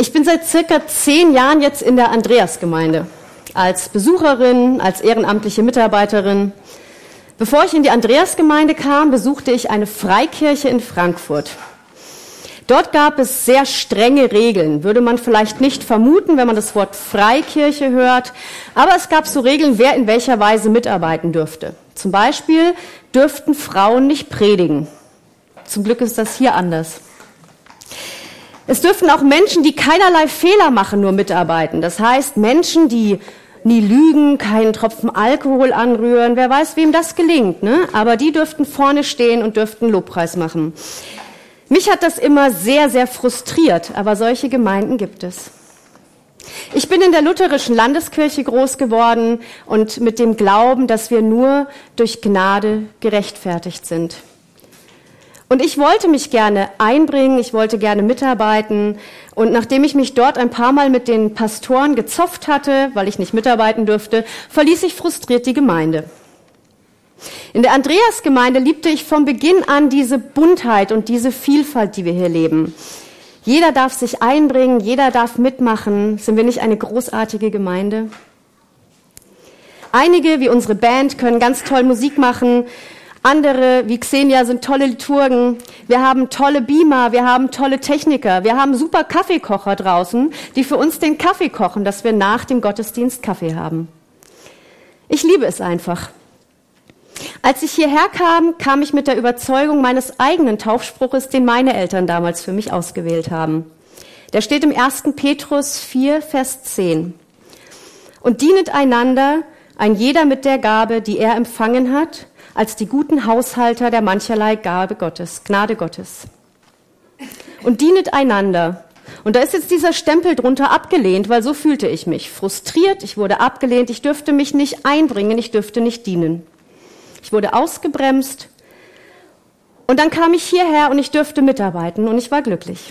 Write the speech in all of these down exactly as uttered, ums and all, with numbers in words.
Ich bin seit circa zehn Jahren jetzt in der Andreasgemeinde, als Besucherin, als ehrenamtliche Mitarbeiterin. Bevor ich in die Andreasgemeinde kam, besuchte ich eine Freikirche in Frankfurt. Dort gab es sehr strenge Regeln, würde man vielleicht nicht vermuten, wenn man das Wort Freikirche hört, aber es gab so Regeln, wer in welcher Weise mitarbeiten dürfte. Zum Beispiel dürften Frauen nicht predigen. Zum Glück ist das hier anders. Es dürften auch Menschen, die keinerlei Fehler machen, nur mitarbeiten. Das heißt, Menschen, die nie lügen, keinen Tropfen Alkohol anrühren. Wer weiß, wem das gelingt, ne? Aber die dürften vorne stehen und dürften Lobpreis machen. Mich hat das immer sehr, sehr frustriert, aber solche Gemeinden gibt es. Ich bin in der lutherischen Landeskirche groß geworden und mit dem Glauben, dass wir nur durch Gnade gerechtfertigt sind. Und ich wollte mich gerne einbringen, ich wollte gerne mitarbeiten. Und nachdem ich mich dort ein paar Mal mit den Pastoren gezofft hatte, weil ich nicht mitarbeiten durfte, verließ ich frustriert die Gemeinde. In der Andreasgemeinde liebte ich von Beginn an diese Buntheit und diese Vielfalt, die wir hier leben. Jeder darf sich einbringen, jeder darf mitmachen. Sind wir nicht eine großartige Gemeinde? Einige, wie unsere Band, können ganz toll Musik machen. Andere, wie Xenia, sind tolle Liturgen. Wir haben tolle Beamer, wir haben tolle Techniker, wir haben super Kaffeekocher draußen, die für uns den Kaffee kochen, dass wir nach dem Gottesdienst Kaffee haben. Ich liebe es einfach. Als ich hierher kam, kam ich mit der Überzeugung meines eigenen Taufspruches, den meine Eltern damals für mich ausgewählt haben. Der steht im ersten Petrus vier, Vers zehn. Und dienet einander, ein jeder mit der Gabe, die er empfangen hat, als die guten Haushalter der mancherlei Gabe Gottes, Gnade Gottes. Und dienet einander. Und da ist jetzt dieser Stempel drunter abgelehnt, weil so fühlte ich mich. Frustriert, ich wurde abgelehnt, ich dürfte mich nicht einbringen, ich dürfte nicht dienen. Ich wurde ausgebremst. Und dann kam ich hierher und ich dürfte mitarbeiten und ich war glücklich.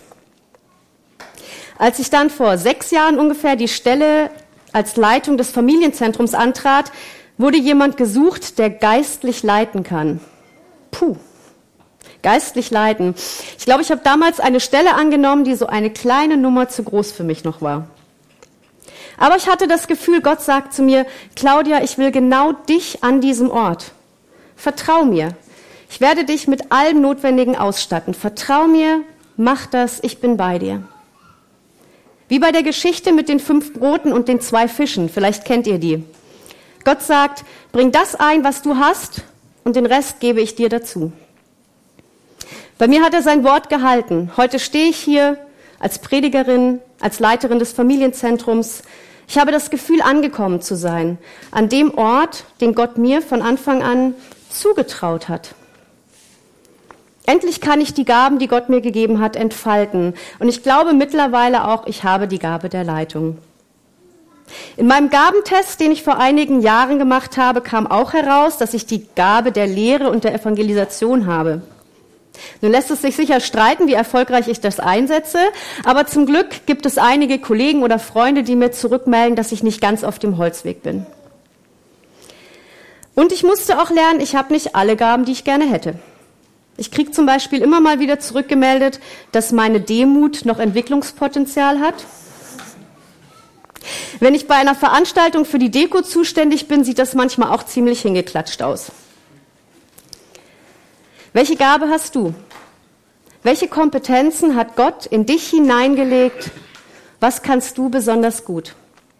Als ich dann vor sechs Jahren ungefähr die Stelle als Leitung des Familienzentrums antrat, wurde jemand gesucht, der geistlich leiten kann. Puh, geistlich leiten. Ich glaube, ich habe damals eine Stelle angenommen, die so eine kleine Nummer zu groß für mich noch war. Aber ich hatte das Gefühl, Gott sagt zu mir, Claudia, ich will genau dich an diesem Ort. Vertrau mir. Ich werde dich mit allem Notwendigen ausstatten. Vertrau mir, mach das, ich bin bei dir. Wie bei der Geschichte mit den fünf Broten und den zwei Fischen. Vielleicht kennt ihr die. Gott sagt, bring das ein, was du hast, und den Rest gebe ich dir dazu. Bei mir hat er sein Wort gehalten. Heute stehe ich hier als Predigerin, als Leiterin des Familienzentrums. Ich habe das Gefühl, angekommen zu sein, an dem Ort, den Gott mir von Anfang an zugetraut hat. Endlich kann ich die Gaben, die Gott mir gegeben hat, entfalten. Und ich glaube mittlerweile auch, ich habe die Gabe der Leitung. In meinem Gabentest, den ich vor einigen Jahren gemacht habe, kam auch heraus, dass ich die Gabe der Lehre und der Evangelisation habe. Nun lässt es sich sicher streiten, wie erfolgreich ich das einsetze, aber zum Glück gibt es einige Kollegen oder Freunde, die mir zurückmelden, dass ich nicht ganz auf dem Holzweg bin. Und ich musste auch lernen, ich habe nicht alle Gaben, die ich gerne hätte. Ich kriege zum Beispiel immer mal wieder zurückgemeldet, dass meine Demut noch Entwicklungspotenzial hat. Wenn ich bei einer Veranstaltung für die Deko zuständig bin, sieht das manchmal auch ziemlich hingeklatscht aus. Welche Gabe hast du? Welche Kompetenzen hat Gott in dich hineingelegt? Was kannst du besonders gut?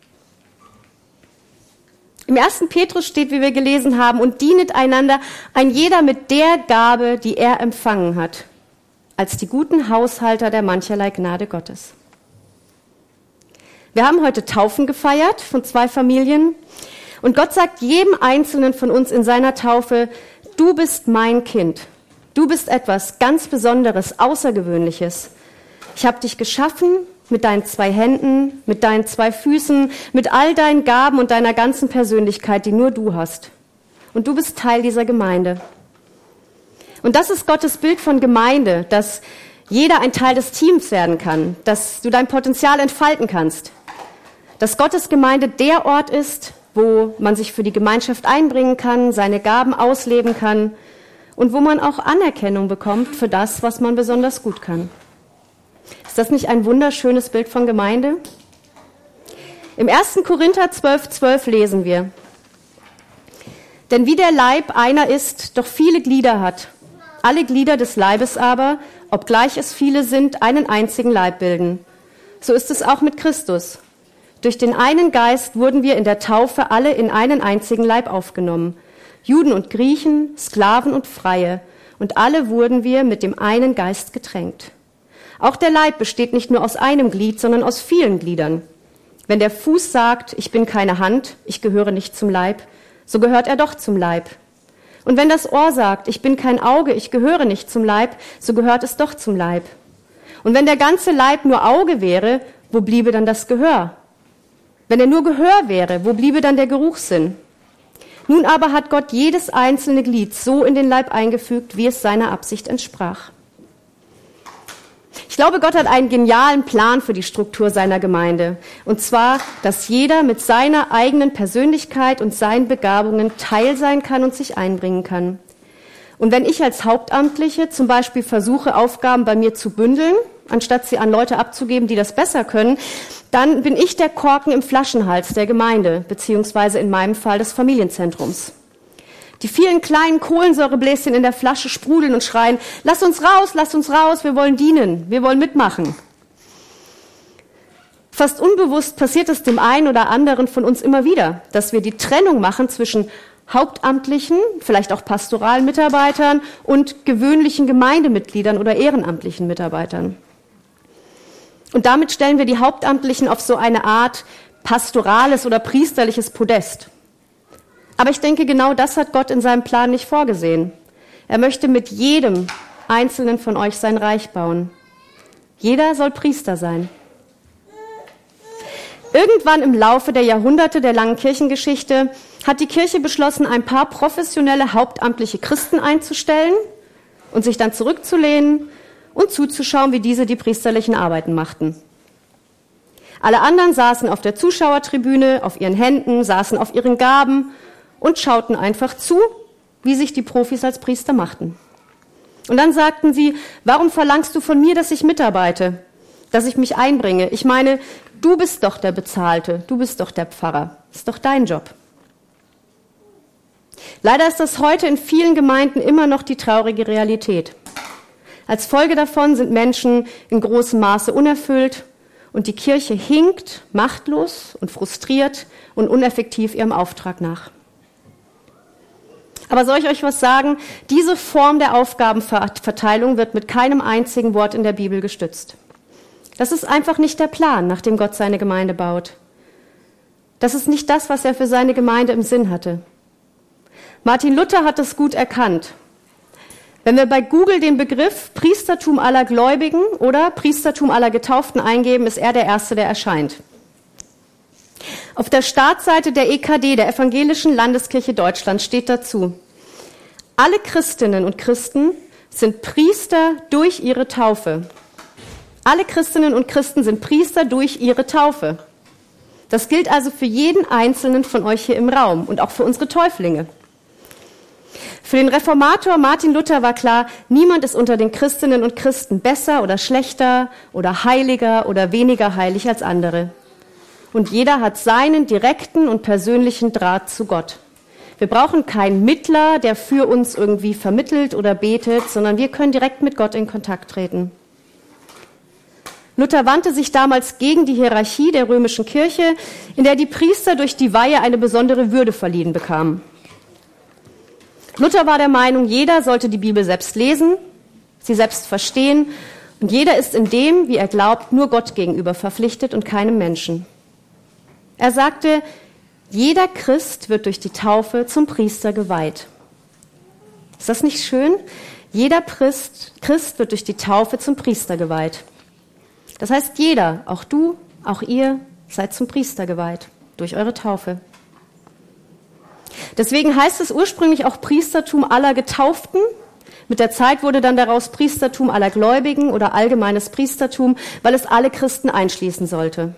Im ersten Petrus steht, wie wir gelesen haben, und dienet einander, ein jeder mit der Gabe, die er empfangen hat, als die guten Haushalter der mancherlei Gnade Gottes. Wir haben heute Taufen gefeiert von zwei Familien und Gott sagt jedem Einzelnen von uns in seiner Taufe, du bist mein Kind, du bist etwas ganz Besonderes, Außergewöhnliches. Ich habe dich geschaffen mit deinen zwei Händen, mit deinen zwei Füßen, mit all deinen Gaben und deiner ganzen Persönlichkeit, die nur du hast. Und du bist Teil dieser Gemeinde. Und das ist Gottes Bild von Gemeinde, dass jeder ein Teil des Teams werden kann, dass du dein Potenzial entfalten kannst. Dass Gottes Gemeinde der Ort ist, wo man sich für die Gemeinschaft einbringen kann, seine Gaben ausleben kann und wo man auch Anerkennung bekommt für das, was man besonders gut kann. Ist das nicht ein wunderschönes Bild von Gemeinde? Im ersten Korinther zwölf, zwölf lesen wir: Denn wie der Leib einer ist, doch viele Glieder hat, alle Glieder des Leibes aber, obgleich es viele sind, einen einzigen Leib bilden. So ist es auch mit Christus. Durch den einen Geist wurden wir in der Taufe alle in einen einzigen Leib aufgenommen. Juden und Griechen, Sklaven und Freie. Und alle wurden wir mit dem einen Geist getränkt. Auch der Leib besteht nicht nur aus einem Glied, sondern aus vielen Gliedern. Wenn der Fuß sagt, ich bin keine Hand, ich gehöre nicht zum Leib, so gehört er doch zum Leib. Und wenn das Ohr sagt, ich bin kein Auge, ich gehöre nicht zum Leib, so gehört es doch zum Leib. Und wenn der ganze Leib nur Auge wäre, wo bliebe dann das Gehör? Wenn er nur Gehör wäre, wo bliebe dann der Geruchssinn? Nun aber hat Gott jedes einzelne Glied so in den Leib eingefügt, wie es seiner Absicht entsprach. Ich glaube, Gott hat einen genialen Plan für die Struktur seiner Gemeinde. Und zwar, dass jeder mit seiner eigenen Persönlichkeit und seinen Begabungen Teil sein kann und sich einbringen kann. Und wenn ich als Hauptamtliche zum Beispiel versuche, Aufgaben bei mir zu bündeln, anstatt sie an Leute abzugeben, die das besser können, dann bin ich der Korken im Flaschenhals der Gemeinde, beziehungsweise in meinem Fall des Familienzentrums. Die vielen kleinen Kohlensäurebläschen in der Flasche sprudeln und schreien, lass uns raus, lass uns raus, wir wollen dienen, wir wollen mitmachen. Fast unbewusst passiert es dem einen oder anderen von uns immer wieder, dass wir die Trennung machen zwischen hauptamtlichen, vielleicht auch pastoralen Mitarbeitern und gewöhnlichen Gemeindemitgliedern oder ehrenamtlichen Mitarbeitern. Und damit stellen wir die Hauptamtlichen auf so eine Art pastorales oder priesterliches Podest. Aber ich denke, genau das hat Gott in seinem Plan nicht vorgesehen. Er möchte mit jedem Einzelnen von euch sein Reich bauen. Jeder soll Priester sein. Irgendwann im Laufe der Jahrhunderte der langen Kirchengeschichte hat die Kirche beschlossen, ein paar professionelle hauptamtliche Christen einzustellen und sich dann zurückzulehnen und zuzuschauen, wie diese die priesterlichen Arbeiten machten. Alle anderen saßen auf der Zuschauertribüne, auf ihren Händen, saßen auf ihren Gaben und schauten einfach zu, wie sich die Profis als Priester machten. Und dann sagten sie, warum verlangst du von mir, dass ich mitarbeite, dass ich mich einbringe? Ich meine, du bist doch der Bezahlte, du bist doch der Pfarrer, ist doch dein Job. Leider ist das heute in vielen Gemeinden immer noch die traurige Realität. Als Folge davon sind Menschen in großem Maße unerfüllt und die Kirche hinkt, machtlos und frustriert und uneffektiv ihrem Auftrag nach. Aber soll ich euch was sagen? Diese Form der Aufgabenverteilung wird mit keinem einzigen Wort in der Bibel gestützt. Das ist einfach nicht der Plan, nach dem Gott seine Gemeinde baut. Das ist nicht das, was er für seine Gemeinde im Sinn hatte. Martin Luther hat es gut erkannt. Wenn wir bei Google den Begriff Priestertum aller Gläubigen oder Priestertum aller Getauften eingeben, ist er der Erste, der erscheint. Auf der Startseite der E K D, der Evangelischen Landeskirche Deutschland, steht dazu: Alle Christinnen und Christen sind Priester durch ihre Taufe. Alle Christinnen und Christen sind Priester durch ihre Taufe. Das gilt also für jeden Einzelnen von euch hier im Raum und auch für unsere Täuflinge. Für den Reformator Martin Luther war klar, niemand ist unter den Christinnen und Christen besser oder schlechter oder heiliger oder weniger heilig als andere. Und jeder hat seinen direkten und persönlichen Draht zu Gott. Wir brauchen keinen Mittler, der für uns irgendwie vermittelt oder betet, sondern wir können direkt mit Gott in Kontakt treten. Luther wandte sich damals gegen die Hierarchie der römischen Kirche, in der die Priester durch die Weihe eine besondere Würde verliehen bekamen. Luther war der Meinung, jeder sollte die Bibel selbst lesen, sie selbst verstehen und jeder ist in dem, wie er glaubt, nur Gott gegenüber verpflichtet und keinem Menschen. Er sagte, jeder Christ wird durch die Taufe zum Priester geweiht. Ist das nicht schön? Jeder Christ, Christ wird durch die Taufe zum Priester geweiht. Das heißt, jeder, auch du, auch ihr, seid zum Priester geweiht durch eure Taufe. Deswegen heißt es ursprünglich auch Priestertum aller Getauften. Mit der Zeit wurde dann daraus Priestertum aller Gläubigen oder allgemeines Priestertum, weil es alle Christen einschließen sollte.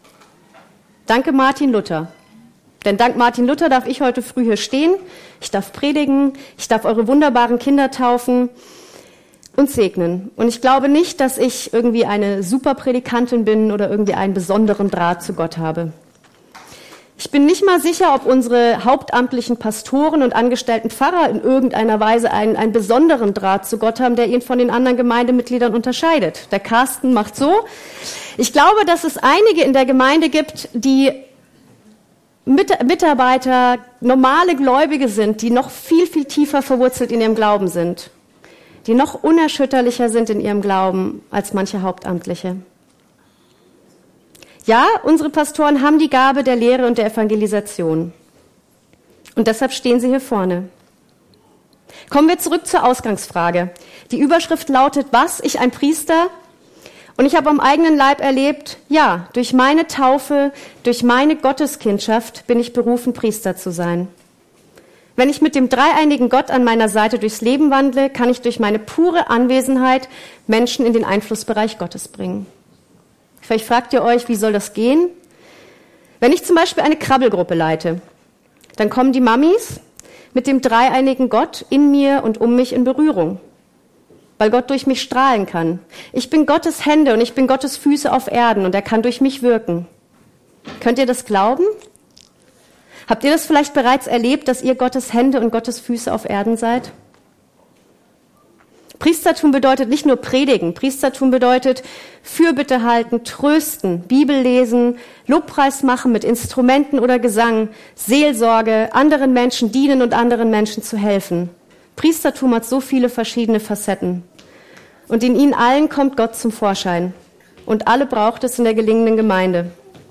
Danke Martin Luther. Denn dank Martin Luther darf ich heute früh hier stehen, ich darf predigen, ich darf eure wunderbaren Kinder taufen. uns segnen. Und ich glaube nicht, dass ich irgendwie eine super Predikantin bin oder irgendwie einen besonderen Draht zu Gott habe. Ich bin nicht mal sicher, ob unsere hauptamtlichen Pastoren und angestellten Pfarrer in irgendeiner Weise einen, einen besonderen Draht zu Gott haben, der ihn von den anderen Gemeindemitgliedern unterscheidet. Der Carsten macht so. Ich glaube, dass es einige in der Gemeinde gibt, die Mit- Mitarbeiter, normale Gläubige sind, die noch viel, viel tiefer verwurzelt in ihrem Glauben sind, die noch unerschütterlicher sind in ihrem Glauben als manche Hauptamtliche. Ja, unsere Pastoren haben die Gabe der Lehre und der Evangelisation. Und deshalb stehen sie hier vorne. Kommen wir zurück zur Ausgangsfrage. Die Überschrift lautet, was, ich ein Priester? Und ich habe am eigenen Leib erlebt, ja, durch meine Taufe, durch meine Gotteskindschaft bin ich berufen, Priester zu sein. Wenn ich mit dem dreieinigen Gott an meiner Seite durchs Leben wandle, kann ich durch meine pure Anwesenheit Menschen in den Einflussbereich Gottes bringen. Vielleicht fragt ihr euch, wie soll das gehen? Wenn ich zum Beispiel eine Krabbelgruppe leite, dann kommen die Mamis mit dem dreieinigen Gott in mir und um mich in Berührung, weil Gott durch mich strahlen kann. Ich bin Gottes Hände und ich bin Gottes Füße auf Erden und er kann durch mich wirken. Könnt ihr das glauben? Habt ihr das vielleicht bereits erlebt, dass ihr Gottes Hände und Gottes Füße auf Erden seid? Priestertum bedeutet nicht nur predigen. Priestertum bedeutet Fürbitte halten, trösten, Bibel lesen, Lobpreis machen mit Instrumenten oder Gesang, Seelsorge, anderen Menschen dienen und anderen Menschen zu helfen. Priestertum hat so viele verschiedene Facetten. Und in ihnen allen kommt Gott zum Vorschein. Und alle braucht es in der gelingenden Gemeinde.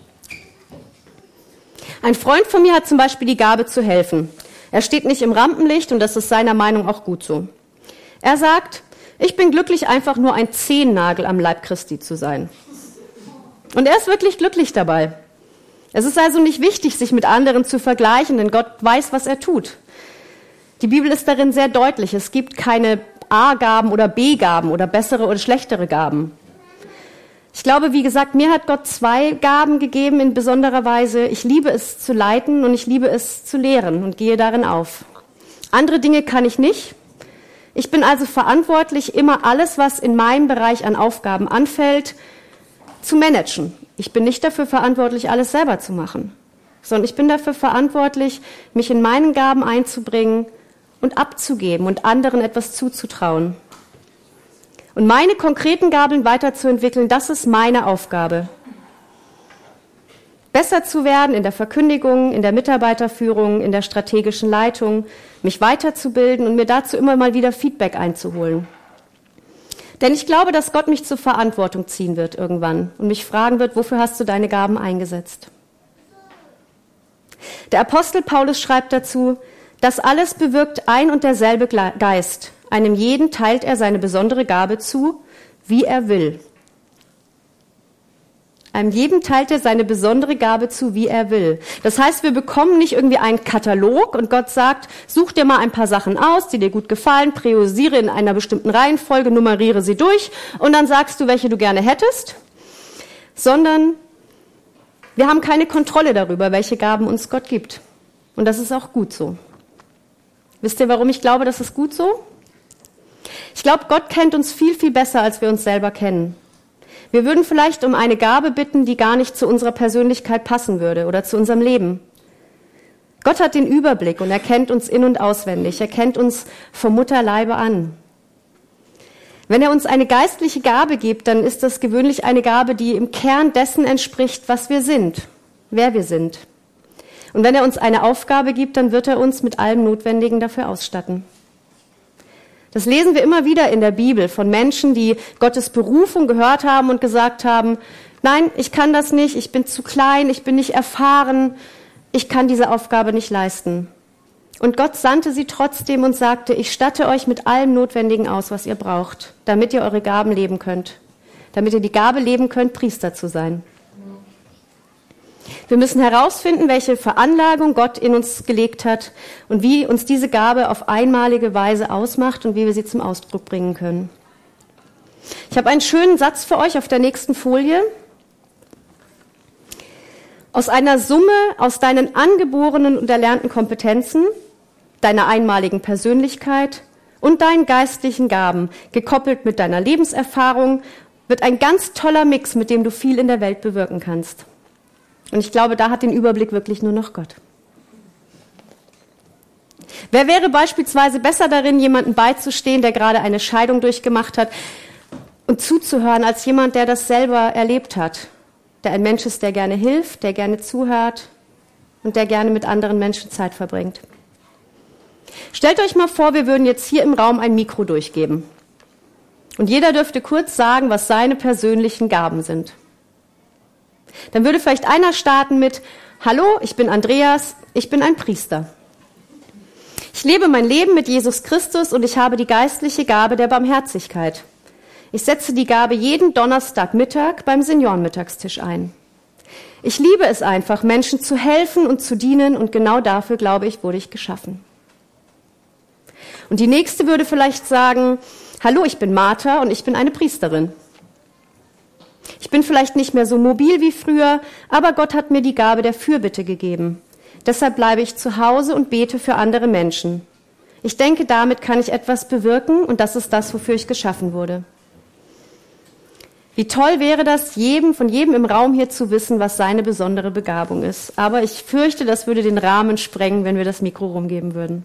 Ein Freund von mir hat zum Beispiel die Gabe zu helfen. Er steht nicht im Rampenlicht und das ist seiner Meinung auch gut so. Er sagt, ich bin glücklich, einfach nur ein Zehennagel am Leib Christi zu sein. Und er ist wirklich glücklich dabei. Es ist also nicht wichtig, sich mit anderen zu vergleichen, denn Gott weiß, was er tut. Die Bibel ist darin sehr deutlich. Es gibt keine A-Gaben oder B-Gaben oder bessere oder schlechtere Gaben. Ich glaube, wie gesagt, mir hat Gott zwei Gaben gegeben in besonderer Weise. Ich liebe es zu leiten und ich liebe es zu lehren und gehe darin auf. Andere Dinge kann ich nicht. Ich bin also verantwortlich, immer alles, was in meinem Bereich an Aufgaben anfällt, zu managen. Ich bin nicht dafür verantwortlich, alles selber zu machen, sondern ich bin dafür verantwortlich, mich in meinen Gaben einzubringen und abzugeben und anderen etwas zuzutrauen. Und meine konkreten Gaben weiterzuentwickeln, das ist meine Aufgabe. Besser zu werden in der Verkündigung, in der Mitarbeiterführung, in der strategischen Leitung, mich weiterzubilden und mir dazu immer mal wieder Feedback einzuholen. Denn ich glaube, dass Gott mich zur Verantwortung ziehen wird irgendwann und mich fragen wird, wofür hast du deine Gaben eingesetzt? Der Apostel Paulus schreibt dazu, das alles bewirkt ein und derselbe Geist. Einem jeden teilt er seine besondere Gabe zu, wie er will. Einem jeden teilt er seine besondere Gabe zu, wie er will. Das heißt, wir bekommen nicht irgendwie einen Katalog und Gott sagt, such dir mal ein paar Sachen aus, die dir gut gefallen, priorisiere in einer bestimmten Reihenfolge, nummeriere sie durch und dann sagst du, welche du gerne hättest, sondern wir haben keine Kontrolle darüber, welche Gaben uns Gott gibt. Und das ist auch gut so. Wisst ihr, warum ich glaube, das ist gut so? Ich glaube, Gott kennt uns viel, viel besser, als wir uns selber kennen. Wir würden vielleicht um eine Gabe bitten, die gar nicht zu unserer Persönlichkeit passen würde oder zu unserem Leben. Gott hat den Überblick und er kennt uns in- und auswendig. Er kennt uns vom Mutterleibe an. Wenn er uns eine geistliche Gabe gibt, dann ist das gewöhnlich eine Gabe, die im Kern dessen entspricht, was wir sind, wer wir sind. Und wenn er uns eine Aufgabe gibt, dann wird er uns mit allem Notwendigen dafür ausstatten. Das lesen wir immer wieder in der Bibel von Menschen, die Gottes Berufung gehört haben und gesagt haben, nein, ich kann das nicht, ich bin zu klein, ich bin nicht erfahren, ich kann diese Aufgabe nicht leisten. Und Gott sandte sie trotzdem und sagte, ich statte euch mit allem Notwendigen aus, was ihr braucht, damit ihr eure Gaben leben könnt, damit ihr die Gabe leben könnt, Priester zu sein. Wir müssen herausfinden, welche Veranlagung Gott in uns gelegt hat und wie uns diese Gabe auf einmalige Weise ausmacht und wie wir sie zum Ausdruck bringen können. Ich habe einen schönen Satz für euch auf der nächsten Folie. Aus einer Summe aus deinen angeborenen und erlernten Kompetenzen, deiner einmaligen Persönlichkeit und deinen geistlichen Gaben, gekoppelt mit deiner Lebenserfahrung, wird ein ganz toller Mix, mit dem du viel in der Welt bewirken kannst. Und ich glaube, da hat den Überblick wirklich nur noch Gott. Wer wäre beispielsweise besser darin, jemandem beizustehen, der gerade eine Scheidung durchgemacht hat, und zuzuhören, als jemand, der das selber erlebt hat, der ein Mensch ist, der gerne hilft, der gerne zuhört und der gerne mit anderen Menschen Zeit verbringt. Stellt euch mal vor, wir würden jetzt hier im Raum ein Mikro durchgeben. Und jeder dürfte kurz sagen, was seine persönlichen Gaben sind. Dann würde vielleicht einer starten mit: Hallo, ich bin Andreas, ich bin ein Priester. Ich lebe mein Leben mit Jesus Christus und ich habe die geistliche Gabe der Barmherzigkeit. Ich setze die Gabe jeden Donnerstagmittag beim Seniorenmittagstisch ein. Ich liebe es einfach, Menschen zu helfen und zu dienen, und genau dafür, glaube ich, wurde ich geschaffen. Und die nächste würde vielleicht sagen: Hallo, ich bin Martha und ich bin eine Priesterin. Ich bin vielleicht nicht mehr so mobil wie früher, aber Gott hat mir die Gabe der Fürbitte gegeben. Deshalb bleibe ich zu Hause und bete für andere Menschen. Ich denke, damit kann ich etwas bewirken, und das ist das, wofür ich geschaffen wurde. Wie toll wäre das, jedem, von jedem im Raum hier zu wissen, was seine besondere Begabung ist. Aber ich fürchte, das würde den Rahmen sprengen, wenn wir das Mikro rumgeben würden.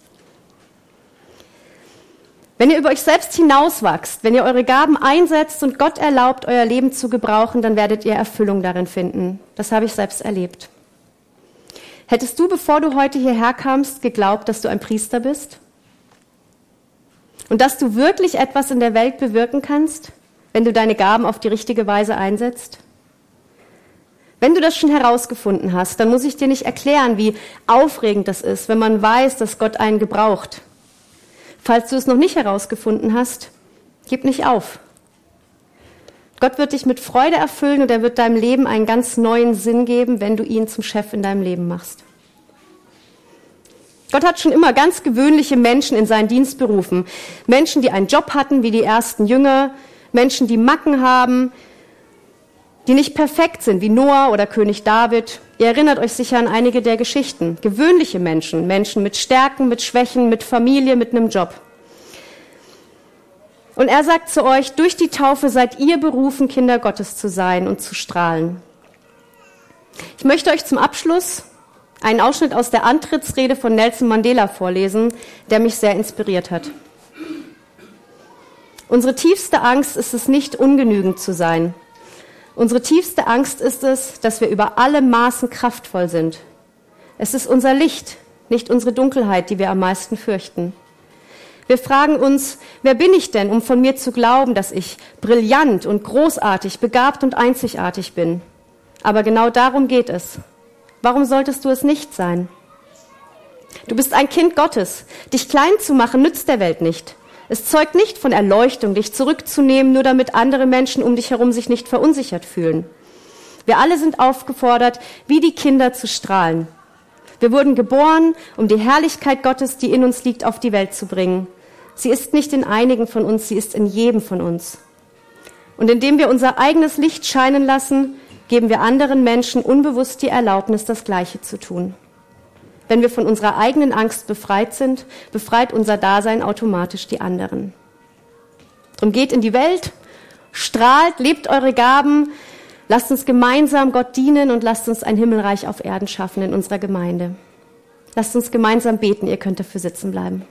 Wenn ihr über euch selbst hinauswachst, wenn ihr eure Gaben einsetzt und Gott erlaubt, euer Leben zu gebrauchen, dann werdet ihr Erfüllung darin finden. Das habe ich selbst erlebt. Hättest du, bevor du heute hierher kamst, geglaubt, dass du ein Priester bist? Und dass du wirklich etwas in der Welt bewirken kannst, wenn du deine Gaben auf die richtige Weise einsetzt? Wenn du das schon herausgefunden hast, dann muss ich dir nicht erklären, wie aufregend das ist, wenn man weiß, dass Gott einen gebraucht. Falls du es noch nicht herausgefunden hast, gib nicht auf. Gott wird dich mit Freude erfüllen und er wird deinem Leben einen ganz neuen Sinn geben, wenn du ihn zum Chef in deinem Leben machst. Gott hat schon immer ganz gewöhnliche Menschen in seinen Dienst berufen. Menschen, die einen Job hatten, wie die ersten Jünger, Menschen, die Macken haben, die nicht perfekt sind, wie Noah oder König David. Ihr erinnert euch sicher an einige der Geschichten. Gewöhnliche Menschen, Menschen mit Stärken, mit Schwächen, mit Familie, mit einem Job. Und er sagt zu euch: Durch die Taufe seid ihr berufen, Kinder Gottes zu sein und zu strahlen. Ich möchte euch zum Abschluss einen Ausschnitt aus der Antrittsrede von Nelson Mandela vorlesen, der mich sehr inspiriert hat. Unsere tiefste Angst ist es nicht, ungenügend zu sein. Unsere tiefste Angst ist es, dass wir über alle Maßen kraftvoll sind. Es ist unser Licht, nicht unsere Dunkelheit, die wir am meisten fürchten. Wir fragen uns: Wer bin ich denn, um von mir zu glauben, dass ich brillant und großartig, begabt und einzigartig bin? Aber genau darum geht es. Warum solltest du es nicht sein? Du bist ein Kind Gottes. Dich klein zu machen, nützt der Welt nicht. Es zeugt nicht von Erleuchtung, dich zurückzunehmen, nur damit andere Menschen um dich herum sich nicht verunsichert fühlen. Wir alle sind aufgefordert, wie die Kinder zu strahlen. Wir wurden geboren, um die Herrlichkeit Gottes, die in uns liegt, auf die Welt zu bringen. Sie ist nicht in einigen von uns, sie ist in jedem von uns. Und indem wir unser eigenes Licht scheinen lassen, geben wir anderen Menschen unbewusst die Erlaubnis, das Gleiche zu tun. Wenn wir von unserer eigenen Angst befreit sind, befreit unser Dasein automatisch die anderen. Drum geht in die Welt, strahlt, lebt eure Gaben, lasst uns gemeinsam Gott dienen und lasst uns ein Himmelreich auf Erden schaffen in unserer Gemeinde. Lasst uns gemeinsam beten, ihr könnt dafür sitzen bleiben.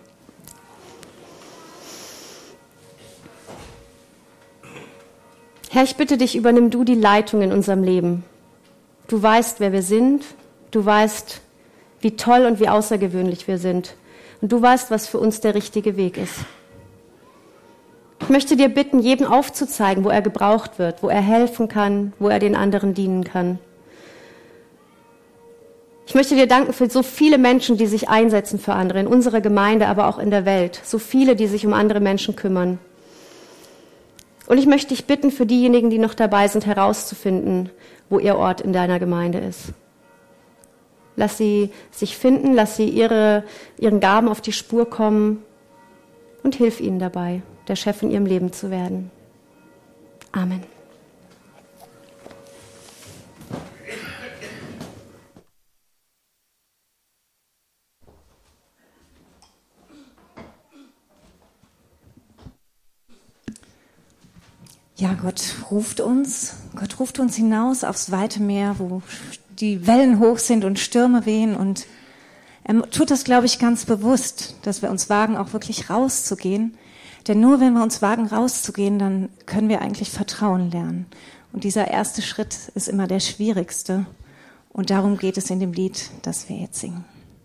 Herr, ich bitte dich, übernimm du die Leitung in unserem Leben. Du weißt, wer wir sind, du weißt, wie toll und wie außergewöhnlich wir sind. Und du weißt, was für uns der richtige Weg ist. Ich möchte dir bitten, jedem aufzuzeigen, wo er gebraucht wird, wo er helfen kann, wo er den anderen dienen kann. Ich möchte dir danken für so viele Menschen, die sich einsetzen für andere, in unserer Gemeinde, aber auch in der Welt. So viele, die sich um andere Menschen kümmern. Und ich möchte dich bitten, für diejenigen, die noch dabei sind, herauszufinden, wo ihr Ort in deiner Gemeinde ist. Lass sie sich finden, lass sie ihre, ihren Gaben auf die Spur kommen und hilf ihnen dabei, der Chef in ihrem Leben zu werden. Amen. Ja, Gott ruft uns, Gott ruft uns hinaus aufs weite Meer, wo die Wellen hoch sind und Stürme wehen, und er tut das, glaube ich, ganz bewusst, dass wir uns wagen, auch wirklich rauszugehen. Denn nur wenn wir uns wagen, rauszugehen, dann können wir eigentlich Vertrauen lernen. Und dieser erste Schritt ist immer der schwierigste. Und darum geht es in dem Lied, das wir jetzt singen.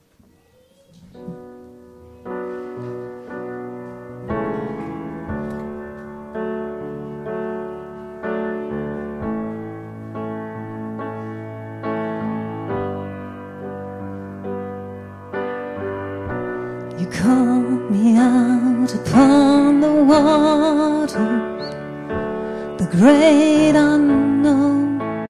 You call me out upon the waters, the great unknown.